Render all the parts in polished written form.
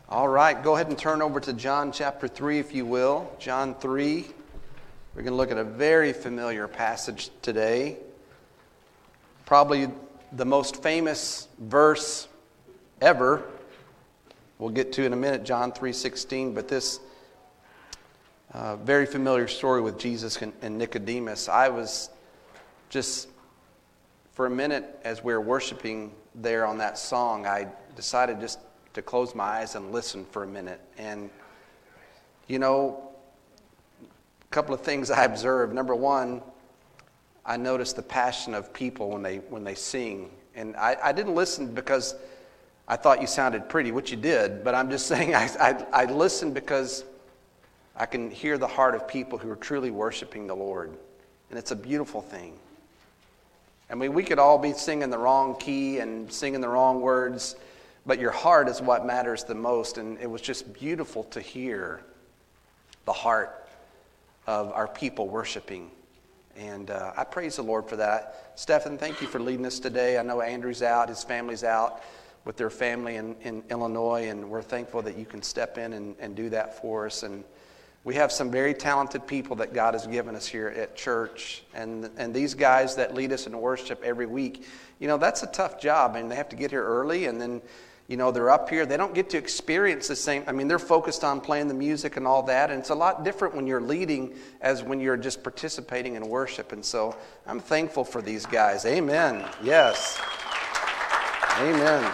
All right, go ahead and turn over to John chapter 3, if you will. John 3. We're going to look at a very familiar passage today. Probably the most famous verse ever. We'll get to in a minute, John 3:16. But this very familiar story with Jesus and Nicodemus. I was just, for a minute, as we were worshiping there on that song, I decided just to close my eyes and listen for a minute. And, you know, a couple of things I observed. Number one, I noticed the passion of people when they sing. And I didn't listen because I thought you sounded pretty, which you did. But I'm just saying I listened because I can hear the heart of people who are truly worshiping the Lord. And it's a beautiful thing. I mean, we could all be singing the wrong key and singing the wrong words, but your heart is what matters the most. And it was just beautiful to hear the heart of our people worshiping. And I praise the Lord for that. Stephen, thank you for leading us today. I know Andrew's out, his family's out with their family in Illinois, and we're thankful that you can step in and do that for us. And we have some very talented people that God has given us here at church. And these guys that lead us in worship every week, you know, that's a tough job. I mean, they have to get here early, and then, you know, they're up here. They don't get to experience the same. I mean, they're focused on playing the music and all that. And it's a lot different when you're leading as when you're just participating in worship. And so I'm thankful for these guys. Amen. Yes. Amen.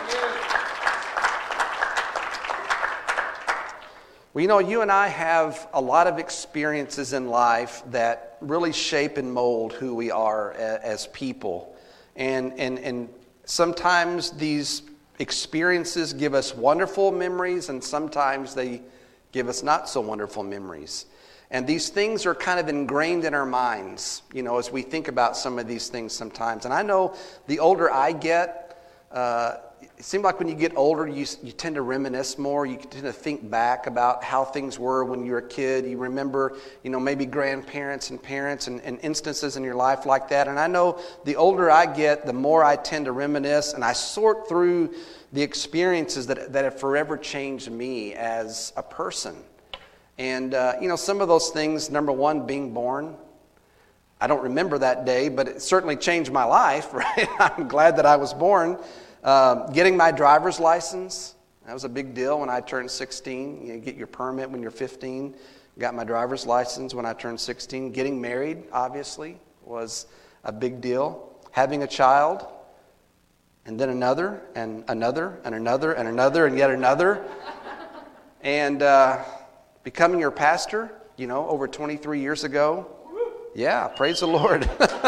Well, you know, you and I have a lot of experiences in life that really shape and mold who we are as people. And sometimes these experiences give us wonderful memories, and sometimes they give us not so wonderful memories. And these things are kind of ingrained in our minds, you know, as we think about some of these things sometimes. And I know the older I get, it seems like when you get older, you tend to reminisce more. You tend to think back about how things were when you were a kid. You remember, you know, maybe grandparents and parents and instances in your life like that. And I know the older I get, the more I tend to reminisce, and I sort through the experiences that have forever changed me as a person. And, you know, some of those things, number one, being born. I don't remember that day, but it certainly changed my life, right? I'm glad that I was born. Getting my driver's license, that was a big deal when I turned 16. You get your permit when you're 15. Got my driver's license when I turned 16. Getting married, obviously, was a big deal. Having a child, and then another, and another, and another, and another, and yet another. And becoming your pastor, you know, over 23 years ago. Yeah, praise the Lord.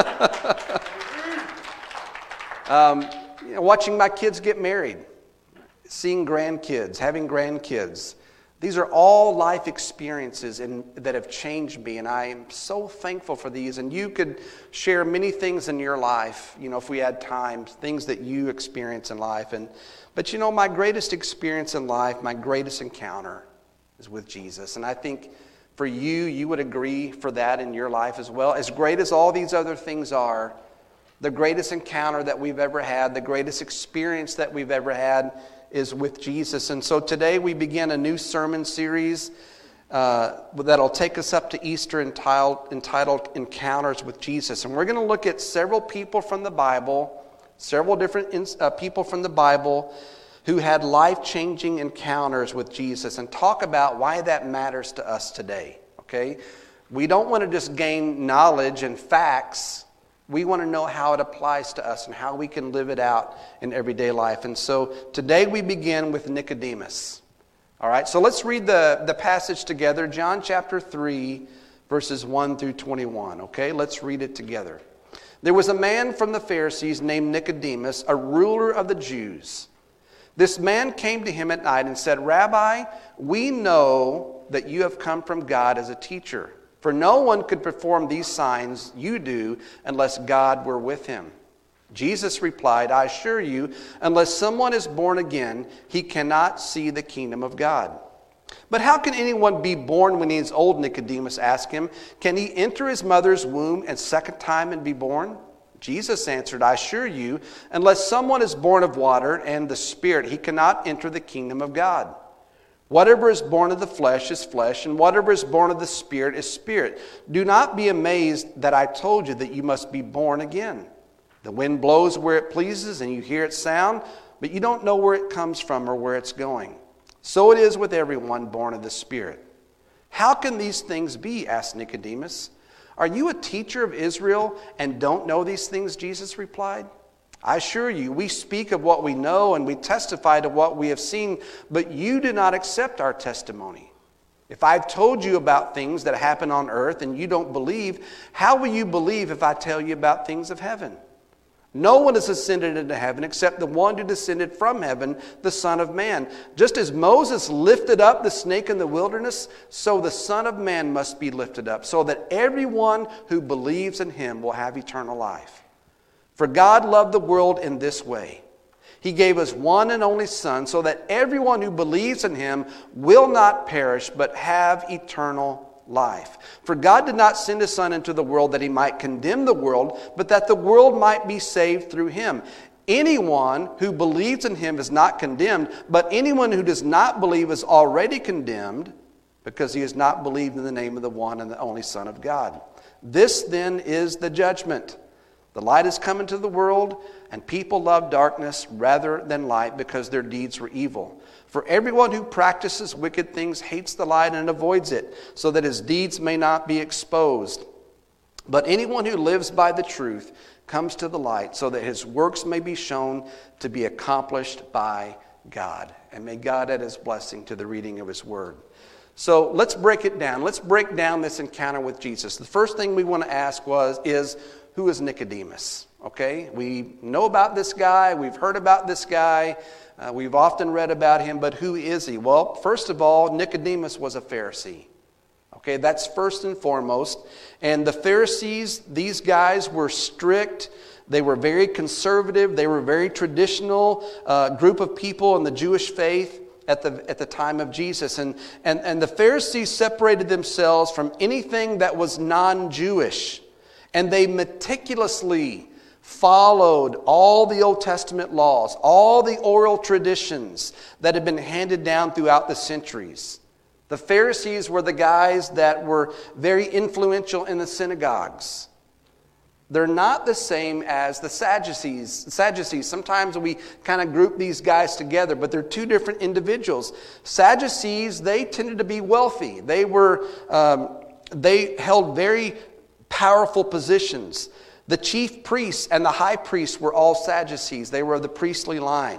You know, watching my kids get married, seeing grandkids, having grandkids. These are all life experiences that have changed me, and I am so thankful for these. And you could share many things in your life, you know, if we had time, things that you experience in life. But you know, my greatest experience in life, my greatest encounter is with Jesus. And I think for you, you would agree for that in your life as well. As great as all these other things are, the greatest encounter that we've ever had, the greatest experience that we've ever had is with Jesus. And so today we begin a new sermon series that'll take us up to Easter entitled Encounters with Jesus. And we're going to look at several people from the Bible, several different people from the Bible who had life-changing encounters with Jesus, and talk about why that matters to us today, okay? We don't want to just gain knowledge and facts. We want to know how it applies to us and how we can live it out in everyday life. And so today we begin with Nicodemus. All right, so let's read the passage together. John chapter 3, verses 1 through 21. Okay, let's read it together. There was a man from the Pharisees named Nicodemus, a ruler of the Jews. This man came to him at night and said, "Rabbi, we know that you have come from God as a teacher. For no one could perform these signs you do unless God were with him." Jesus replied, "I assure you, unless someone is born again, he cannot see the kingdom of God." "But how can anyone be born when he is old?" Nicodemus asked him. "Can he enter his mother's womb a second time and be born?" Jesus answered, "I assure you, unless someone is born of water and the Spirit, he cannot enter the kingdom of God. Whatever is born of the flesh is flesh, and whatever is born of the Spirit is spirit. Do not be amazed that I told you that you must be born again. The wind blows where it pleases, and you hear its sound, but you don't know where it comes from or where it's going. So it is with everyone born of the Spirit. How can these things be? Asked Nicodemus. Are you a teacher of Israel and don't know these things? Jesus replied. I assure you, we speak of what we know and we testify to what we have seen, but you do not accept our testimony. If I've told you about things that happen on earth and you don't believe, how will you believe if I tell you about things of heaven? No one has ascended into heaven except the one who descended from heaven, the Son of Man. Just as Moses lifted up the snake in the wilderness, so the Son of Man must be lifted up, so that everyone who believes in him will have eternal life. For God loved the world in this way. He gave us one and only Son, so that everyone who believes in him will not perish, but have eternal life. For God did not send his Son into the world that he might condemn the world, but that the world might be saved through him. Anyone who believes in him is not condemned, but anyone who does not believe is already condemned, because he has not believed in the name of the one and the only Son of God. This then is the judgment. The light has come into the world, and people love darkness rather than light because their deeds were evil. For everyone who practices wicked things hates the light and avoids it, so that his deeds may not be exposed. But anyone who lives by the truth comes to the light, so that his works may be shown to be accomplished by God. And may God add his blessing to the reading of his word. So let's break it down. Let's break down this encounter with Jesus. The first thing we want to ask is, who is Nicodemus? Okay, we know about this guy. We've heard about this guy. We've often read about him, but who is he? Well, first of all, Nicodemus was a Pharisee. Okay, that's first and foremost. And the Pharisees, these guys were strict. They were very conservative. They were a very traditional group of people in the Jewish faith at the time of Jesus. And the Pharisees separated themselves from anything that was non-Jewish. And they meticulously followed all the Old Testament laws, all the oral traditions that had been handed down throughout the centuries. The Pharisees were the guys that were very influential in the synagogues. They're not the same as the Sadducees. Sometimes we kind of group these guys together, but they're two different individuals. Sadducees, they tended to be wealthy. They held very powerful positions. The chief priests and the high priests were all Sadducees. They were of the priestly line.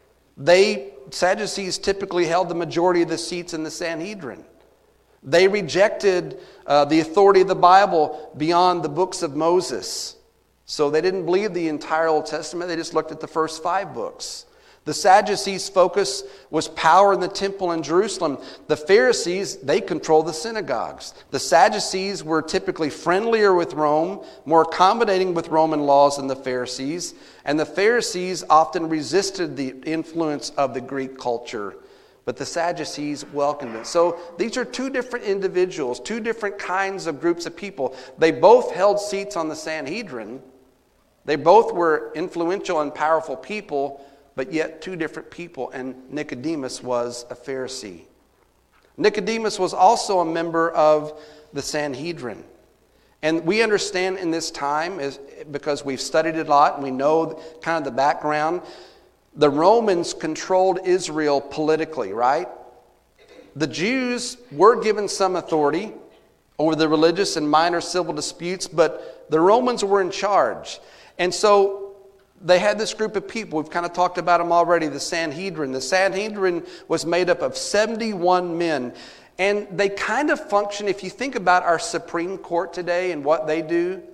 Sadducees typically held the majority of the seats in the Sanhedrin. They rejected the authority of the Bible beyond the books of Moses. So they didn't believe the entire Old Testament. They just looked at the first 5 books. The Sadducees' focus was power in the temple in Jerusalem. The Pharisees, they controlled the synagogues. The Sadducees were typically friendlier with Rome, more accommodating with Roman laws than the Pharisees. And the Pharisees often resisted the influence of the Greek culture, but the Sadducees welcomed it. So these are two different individuals, two different kinds of groups of people. They both held seats on the Sanhedrin. They both were influential and powerful people, but yet two different people, and Nicodemus was a Pharisee. Nicodemus was also a member of the Sanhedrin. And we understand in this time, because we've studied it a lot and we know kind of the background, the Romans controlled Israel politically, right? The Jews were given some authority over the religious and minor civil disputes, but the Romans were in charge. And so they had this group of people. We've kind of talked about them already, the Sanhedrin. The Sanhedrin was made up of 71 men. And they kind of function, if you think about our Supreme Court today and what they do,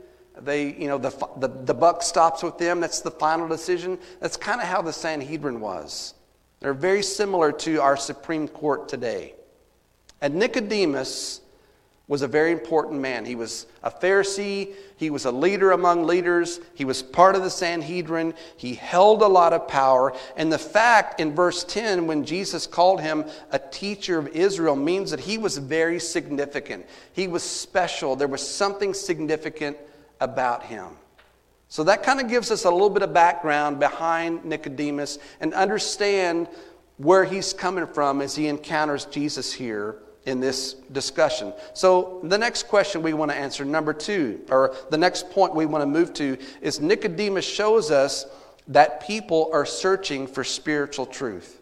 the buck stops with them. That's the final decision. That's kind of how the Sanhedrin was. They're very similar to our Supreme Court today. And Nicodemus was a very important man. He was a Pharisee. He was a leader among leaders. He was part of the Sanhedrin. He held a lot of power. And the fact in verse 10, when Jesus called him a teacher of Israel, means that he was very significant. He was special. There was something significant about him. So that kind of gives us a little bit of background behind Nicodemus and understand where he's coming from as he encounters Jesus here in this discussion. So the next question we want to answer, number 2, or the next point we want to move to, is Nicodemus shows us that people are searching for spiritual truth.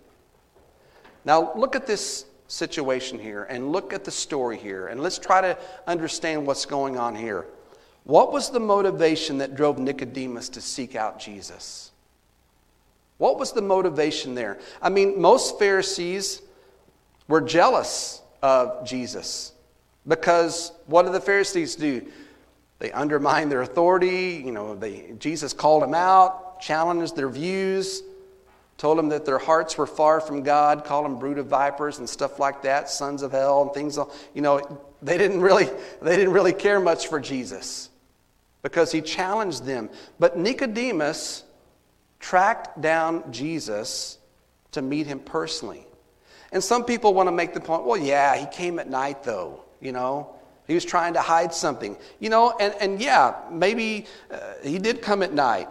Now look at this situation here and look at the story here, and let's try to understand what's going on here. What was the motivation that drove Nicodemus to seek out Jesus? What was the motivation there? I mean, most Pharisees were jealous of Jesus, because what do the Pharisees do? They undermine their authority. Jesus called them out, challenged their views, told them that their hearts were far from God, called them brood of vipers and stuff like that, sons of hell and things. They didn't really care much for Jesus because he challenged them. But Nicodemus tracked down Jesus to meet him personally. And some people want to make the point, well, yeah, he came at night though, He was trying to hide something, and yeah, maybe he did come at night.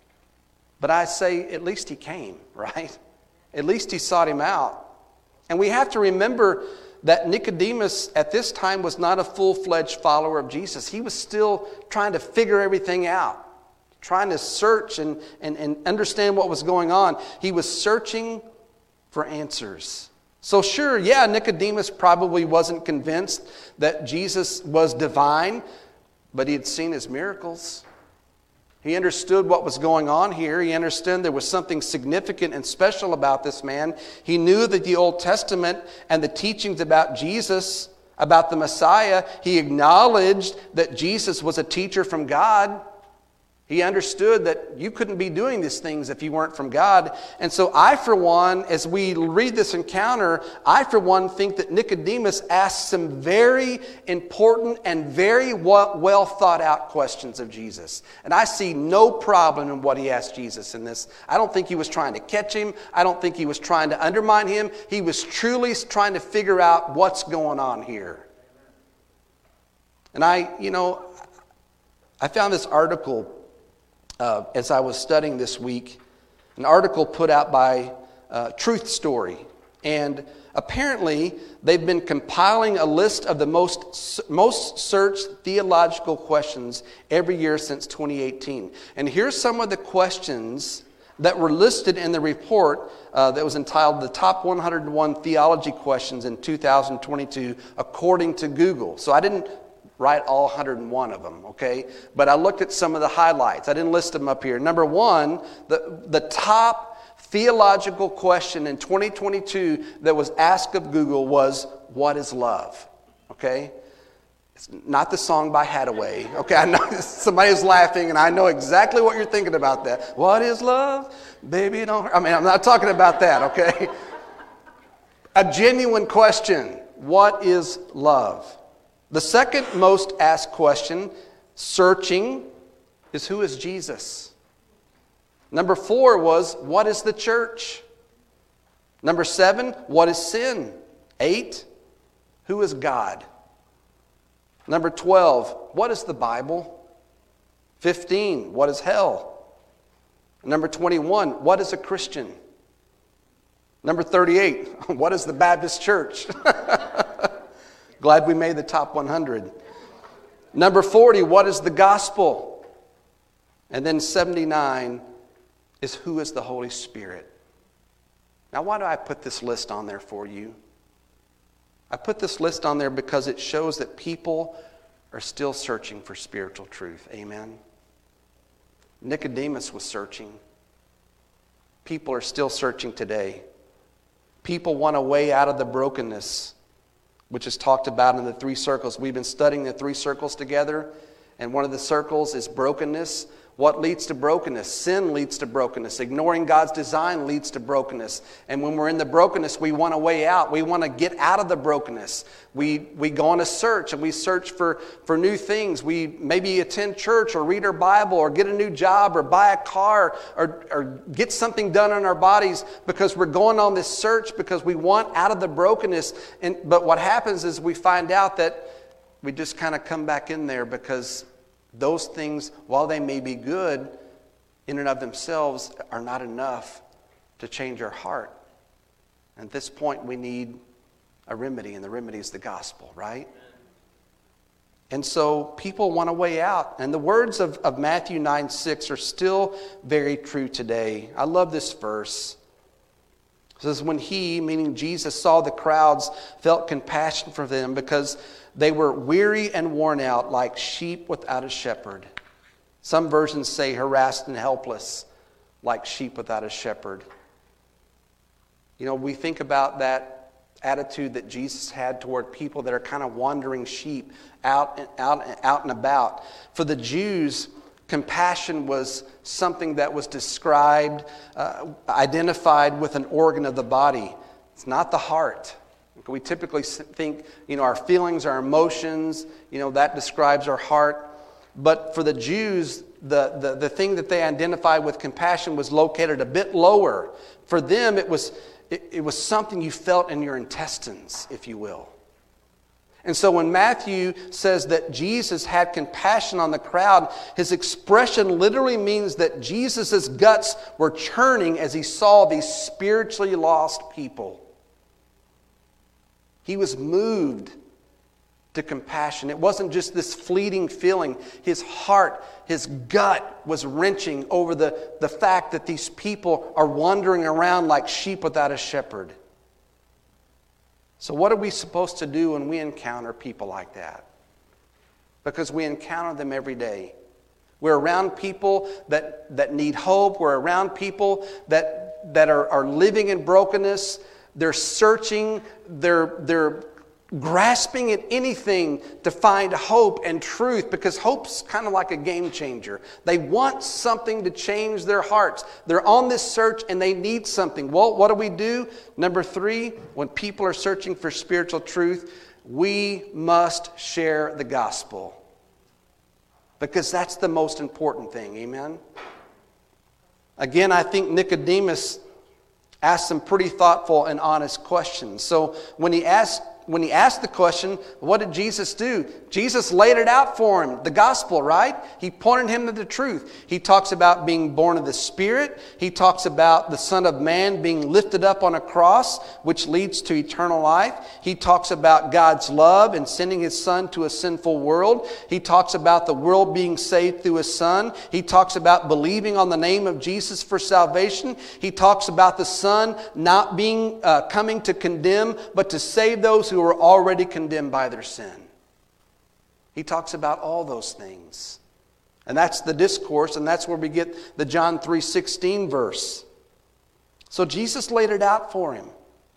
But I say, at least he came, right? At least he sought him out. And we have to remember that Nicodemus at this time was not a full-fledged follower of Jesus. He was still trying to figure everything out, trying to search and understand what was going on. He was searching for answers. So sure, yeah, Nicodemus probably wasn't convinced that Jesus was divine, but he had seen his miracles. He understood what was going on here. He understood there was something significant and special about this man. He knew that the Old Testament and the teachings about Jesus, about the Messiah, he acknowledged that Jesus was a teacher from God. He understood that you couldn't be doing these things if you weren't from God. And so I, for one, as we read this encounter, I, for one, think that Nicodemus asked some very important and very well thought out questions of Jesus. And I see no problem in what he asked Jesus in this. I don't think he was trying to catch him. I don't think he was trying to undermine him. He was truly trying to figure out what's going on here. And I found this article as I was studying this week, an article put out by Truth Story. And apparently, they've been compiling a list of the most searched theological questions every year since 2018. And here's some of the questions that were listed in the report that was entitled The Top 101 Theology Questions in 2022, according to Google. So I didn't write all 101 of them, okay? But I looked at some of the highlights. I didn't list them up here. Number one, the top theological question in 2022 that was asked of Google was, what is love? Okay? It's not the song by Hathaway. Okay, I know somebody's laughing and I know exactly what you're thinking about that. What is love? Baby, don't hurt. I'm not talking about that, okay? A genuine question. What is love? The second most asked question, searching, is who is Jesus? Number 4 was, what is the church? Number 7, what is sin? 8, who is God? Number 12, what is the Bible? 15, what is hell? Number 21, what is a Christian? Number 38, what is the Baptist church? Glad we made the top 100. Number 40, what is the gospel? And then 79 is who is the Holy Spirit? Now, why do I put this list on there for you? I put this list on there because it shows that people are still searching for spiritual truth. Amen? Nicodemus was searching. People are still searching today. People want a way out of the brokenness, which is talked about in the 3 circles. We've been studying the 3 circles together, and one of the circles is brokenness. What leads to brokenness? Sin leads to brokenness. Ignoring God's design leads to brokenness. And when we're in the brokenness, we want a way out. We want to get out of the brokenness. We go on a search, and we search for new things. We maybe attend church or read our Bible or get a new job or buy a car or get something done on our bodies because we're going on this search because we want out of the brokenness. But what happens is we find out that we just kind of come back in there because those things, while they may be good in and of themselves, are not enough to change our heart. And at this point, we need a remedy, and the remedy is the gospel, right? And so people want a way out. And the words of Matthew 9:6 are still very true today. I love this verse. It says, when he, meaning Jesus, saw the crowds, felt compassion for them because they were weary and worn out like sheep without a shepherd. Some versions say harassed and helpless like sheep without a shepherd. You know, we think about that attitude that Jesus had toward people that are kind of wandering sheep out and about. For the Jews, compassion was something that was described, identified with an organ of the body. It's not the heart. We typically think, our feelings, our emotions, that describes our heart. But for the Jews, the thing that they identified with compassion was located a bit lower. For them, it was something you felt in your intestines, if you will. And so when Matthew says that Jesus had compassion on the crowd, his expression literally means that Jesus' guts were churning as he saw these spiritually lost people. He was moved to compassion. It wasn't just this fleeting feeling. His heart, his gut was wrenching over the fact that these people are wandering around like sheep without a shepherd. So what are we supposed to do when we encounter people like that? Because we encounter them every day. We're around people that need hope. We're around people that are living in brokenness. They're searching. They're grasping at anything to find hope and truth, because hope's kind of like a game changer. They want something to change their hearts. They're on this search and they need something. Well, what do? Number 3, when people are searching for spiritual truth, we must share the gospel. Because that's the most important thing. Amen? Again, I think Nicodemus asked some pretty thoughtful and honest questions. So when he asked the question, what did Jesus do? Jesus laid it out for him, the gospel, right? He pointed him to the truth. He talks about being born of the Spirit. He talks about the Son of Man being lifted up on a cross, which leads to eternal life. He talks about God's love and sending His Son to a sinful world. He talks about the world being saved through His Son. He talks about believing on the name of Jesus for salvation. He talks about the Son not being coming to condemn, but to save those who are already condemned by their sin. He talks about all those things. And that's the discourse, and that's where we get the John 3:16 verse. So Jesus laid it out for him.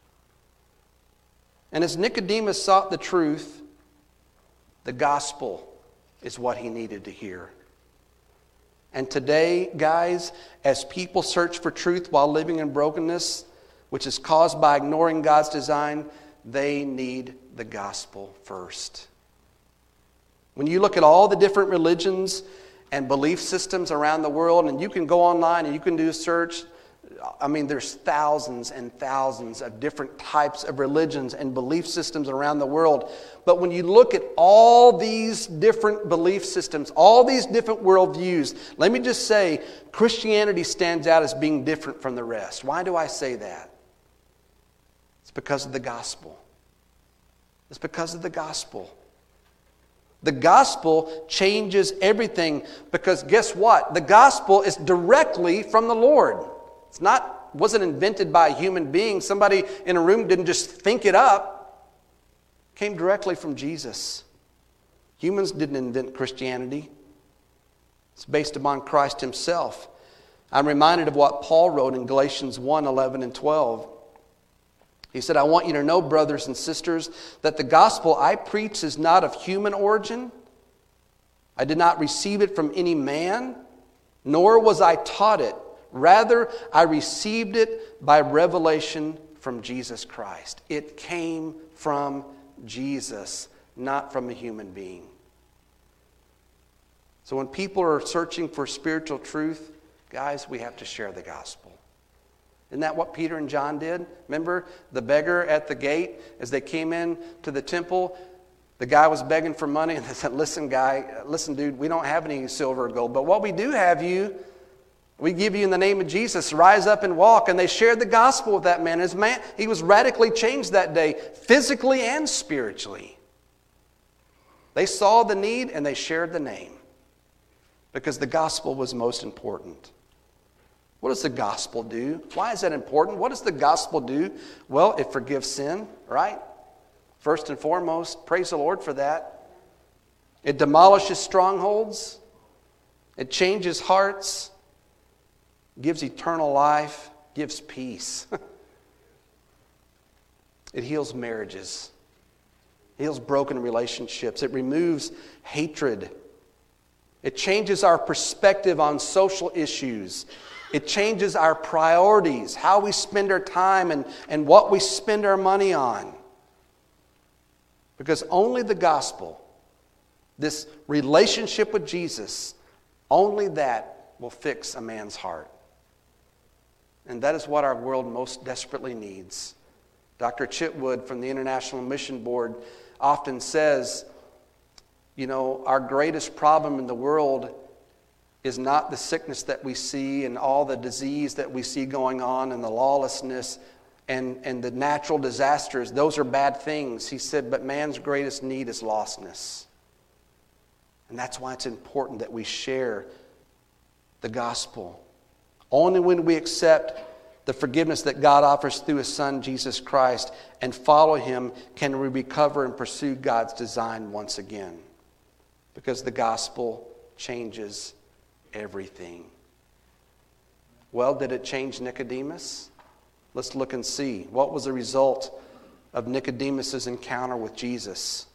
And as Nicodemus sought the truth, the gospel is what he needed to hear. And today, guys, as people search for truth while living in brokenness, which is caused by ignoring God's design, they need the gospel first. When you look at all the different religions and belief systems around the world, and you can go online and you can do a search, there's thousands and thousands of different types of religions and belief systems around the world. But when you look at all these different belief systems, all these different worldviews, let me just say, Christianity stands out as being different from the rest. Why do I say that? It's because of the gospel. It's because of the gospel. The gospel changes everything, because guess what? The gospel is directly from the Lord. Wasn't invented by a human being. Somebody in a room didn't just think it up. It came directly from Jesus. Humans didn't invent Christianity. It's based upon Christ Himself. I'm reminded of what Paul wrote in Galatians 1:11 and 12. He said, I want you to know, brothers and sisters, that the gospel I preach is not of human origin. I did not receive it from any man, nor was I taught it. Rather, I received it by revelation from Jesus Christ. It came from Jesus, not from a human being. So when people are searching for spiritual truth, guys, we have to share the gospel. Isn't that what Peter and John did? Remember the beggar at the gate as they came in to the temple? The guy was begging for money, and they said, listen, dude, we don't have any silver or gold, but what we do have you We give you in the name of Jesus, rise up and walk. And they shared the gospel with that man. He was radically changed that day, physically and spiritually. They saw the need and they shared the name because the gospel was most important. What does the gospel do? Why is that important? What does the gospel do? Well, it forgives sin, right? First and foremost, praise the Lord for that. It demolishes strongholds. It changes hearts. Gives eternal life. Gives peace. It heals marriages. It heals broken relationships. It removes hatred. It changes our perspective on social issues. It changes our priorities, how we spend our time and what we spend our money on. Because only the gospel, this relationship with Jesus, only that will fix a man's heart. And that is what our world most desperately needs. Dr. Chitwood from the International Mission Board often says, our greatest problem in the world is not the sickness that we see and all the disease that we see going on and the lawlessness and the natural disasters. Those are bad things. He said, but man's greatest need is lostness. And that's why it's important that we share the gospel. Only when we accept the forgiveness that God offers through His Son, Jesus Christ, and follow Him can we recover and pursue God's design once again. Because the gospel changes everything. Well, did it change Nicodemus? Let's look and see. What was the result of Nicodemus' encounter with Jesus?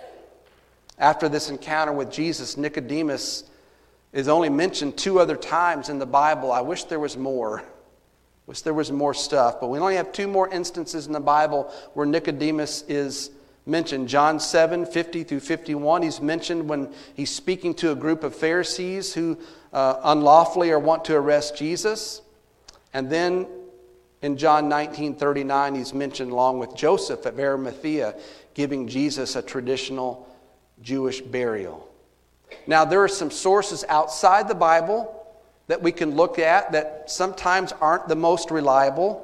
After this encounter with Jesus, Nicodemus is only mentioned 2 other times in the Bible. I wish there was more. Wish there was more stuff. But we only have 2 more instances in the Bible where Nicodemus is mentioned. John 7, 50 through 51. He's mentioned when he's speaking to a group of Pharisees who unlawfully or want to arrest Jesus. And then in John 19, 39, he's mentioned along with Joseph of Arimathea, giving Jesus a traditional Jewish burial. Now, there are some sources outside the Bible that we can look at that sometimes aren't the most reliable.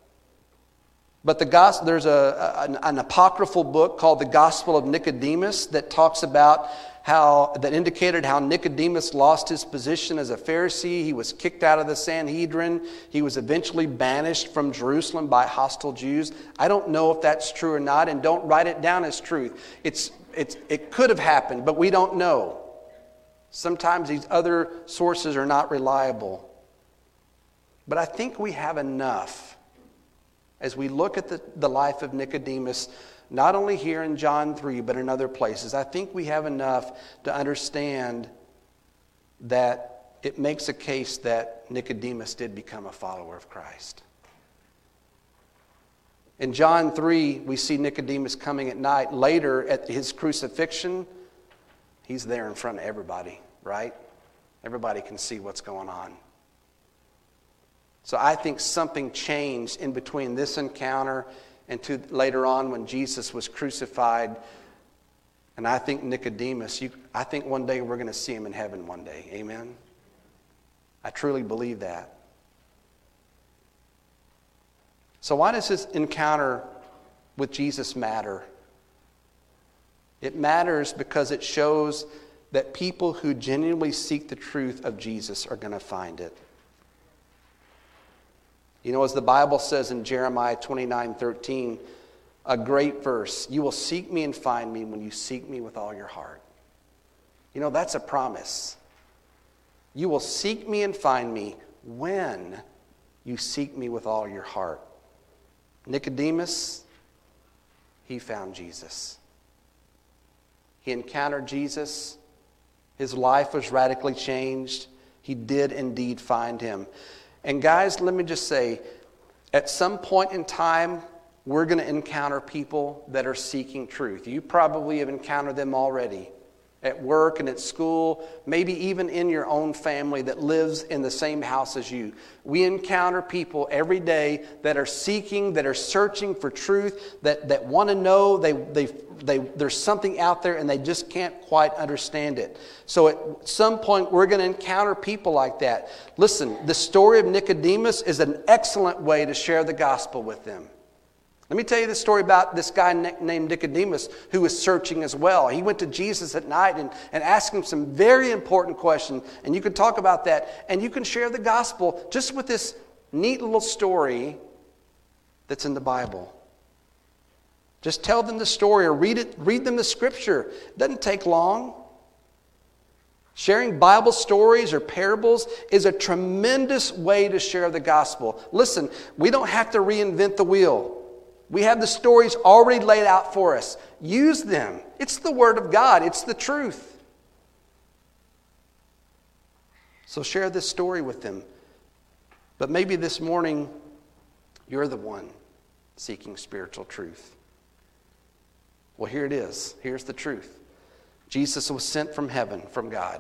But there's an apocryphal book called The Gospel of Nicodemus that talks about that indicated how Nicodemus lost his position as a Pharisee. He was kicked out of the Sanhedrin. He was eventually banished from Jerusalem by hostile Jews. I don't know if that's true or not, and don't write it down as truth. It could have happened, but we don't know. Sometimes these other sources are not reliable. But I think we have enough as we look at the life of Nicodemus, not only here in John 3, but in other places. I think we have enough to understand that it makes a case that Nicodemus did become a follower of Christ. In John 3, we see Nicodemus coming at night. Later, at his crucifixion, he's there in front of everybody, right? Everybody can see what's going on. So I think something changed in between this encounter and to later on when Jesus was crucified. And I think Nicodemus, I think one day we're going to see him in heaven one day. Amen? I truly believe that. So why does this encounter with Jesus matter? It matters because it shows that people who genuinely seek the truth of Jesus are going to find it. As the Bible says in Jeremiah 29:13, a great verse, you will seek me and find me when you seek me with all your heart. That's a promise. You will seek me and find me when you seek me with all your heart. Nicodemus, he found Jesus. He encountered Jesus. His life was radically changed. He did indeed find him. And guys, let me just say, at some point in time, we're going to encounter people that are seeking truth. You probably have encountered them already at work and at school, maybe even in your own family that lives in the same house as you. We encounter people every day that are seeking, that are searching for truth, that want to know there's something out there and they just can't quite understand it. So at some point we're going to encounter people like that. Listen, the story of Nicodemus is an excellent way to share the gospel with them. Let me tell you the story about this guy named Nicodemus who was searching as well. He went to Jesus at night and asked him some very important questions. And you can talk about that. And you can share the gospel just with this neat little story that's in the Bible. Just tell them the story or read them the scripture. It doesn't take long. Sharing Bible stories or parables is a tremendous way to share the gospel. Listen, we don't have to reinvent the wheel. We have the stories already laid out for us. Use them. It's the Word of God. It's the truth. So share this story with them. But maybe this morning, you're the one seeking spiritual truth. Well, here it is. Here's the truth. Jesus was sent from heaven, from God.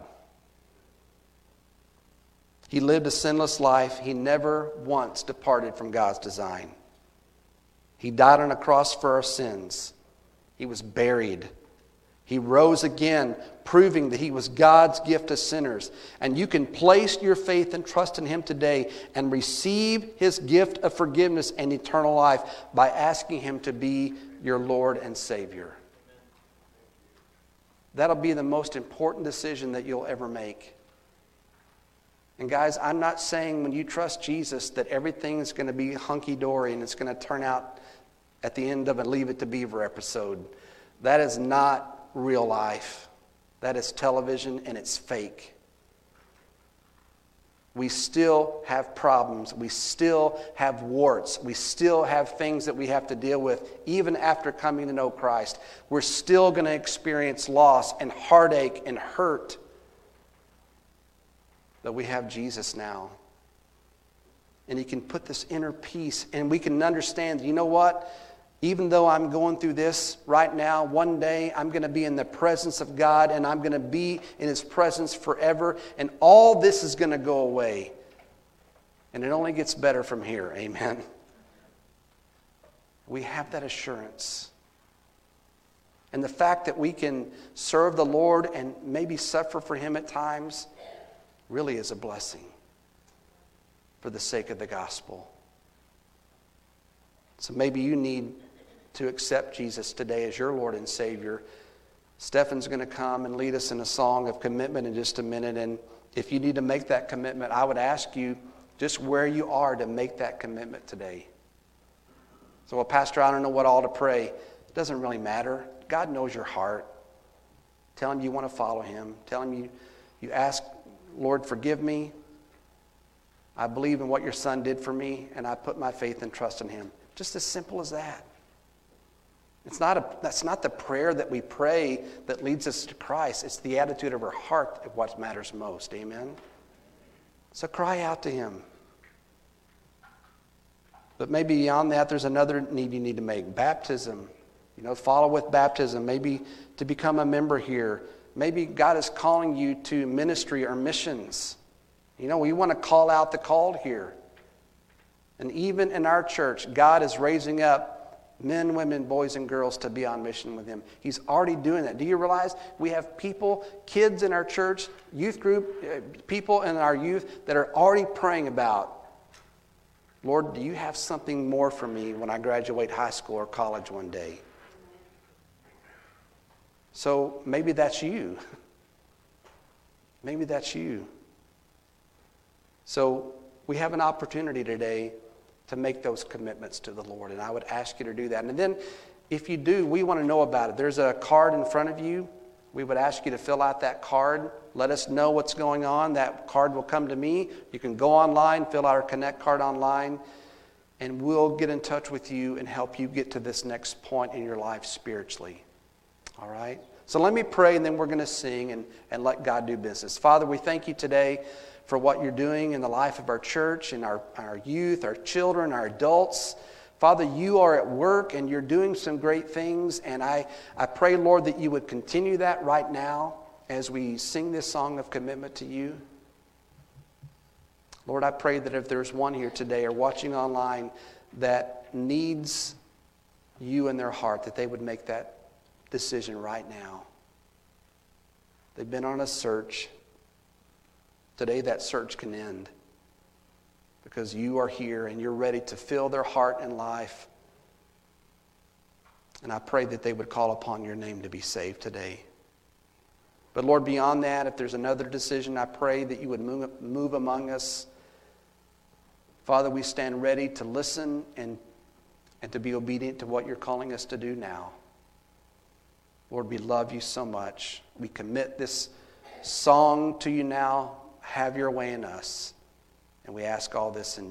He lived a sinless life. He never once departed from God's design. He died on a cross for our sins. He was buried. He rose again, proving that He was God's gift to sinners. And you can place your faith and trust in Him today and receive His gift of forgiveness and eternal life by asking Him to be your Lord and Savior. That'll be the most important decision that you'll ever make. And guys, I'm not saying when you trust Jesus that everything's going to be hunky-dory and it's going to turn out at the end of a Leave It to Beaver episode. That is not real life. That is television and it's fake. We still have problems. We still have warts. We still have things that we have to deal with even after coming to know Christ. We're still going to experience loss and heartache and hurt. But we have Jesus now. And He can put this inner peace and we can understand, you know what? Even though I'm going through this right now, one day I'm going to be in the presence of God and I'm going to be in His presence forever. And all this is going to go away. And it only gets better from here. Amen. We have that assurance. And the fact that we can serve the Lord and maybe suffer for Him at times really is a blessing for the sake of the gospel. So maybe you need to accept Jesus today as your Lord and Savior. Stefan's going to come and lead us in a song of commitment in just a minute. And if you need to make that commitment, I would ask you just where you are to make that commitment today. So, well, Pastor, I don't know what all to pray. It doesn't really matter. God knows your heart. Tell Him you want to follow Him. Tell Him you ask, Lord, forgive me. I believe in what your Son did for me, and I put my faith and trust in Him. Just as simple as that. That's not the prayer that we pray that leads us to Christ. It's the attitude of our heart of what matters most. Amen? So cry out to Him. But maybe beyond that, there's another need you need to make. Baptism. Follow with baptism. Maybe to become a member here. Maybe God is calling you to ministry or missions. We want to call out the called here. And even in our church, God is raising up men, women, boys, and girls to be on mission with Him. He's already doing that. Do you realize we have people, kids in our church, youth group, people in our youth that are already praying about, Lord, do you have something more for me when I graduate high school or college one day? So maybe that's you. Maybe that's you. So we have an opportunity today to make those commitments to the Lord. And I would ask you to do that. And then if you do, we want to know about it. There's a card in front of you. We would ask you to fill out that card. Let us know what's going on. That card will come to me. You can go online, fill out our Connect card online, and we'll get in touch with you and help you get to this next point in your life spiritually. All right? So let me pray, and then we're going to sing and let God do business. Father, we thank you today for what you're doing in the life of our church and our youth, our children, our adults. Father, you are at work and you're doing some great things. And I pray, Lord, that you would continue that right now. as we sing this song of commitment to you, Lord, I pray that if there's one here today or watching online that needs you in their heart, that they would make that decision right now. They've been on a search. Today that search can end because you are here and you're ready to fill their heart and life. And I pray that they would call upon your name to be saved today. But Lord, beyond that, if there's another decision, I pray that you would move among us. Father, we stand ready to listen and to be obedient to what you're calling us to do now. Lord, we love you so much. We commit this song to you now. Have your way in us. And we ask all this in